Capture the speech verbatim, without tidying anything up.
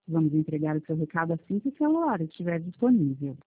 Vamos entregar o seu recado assim que o celular estiver disponível.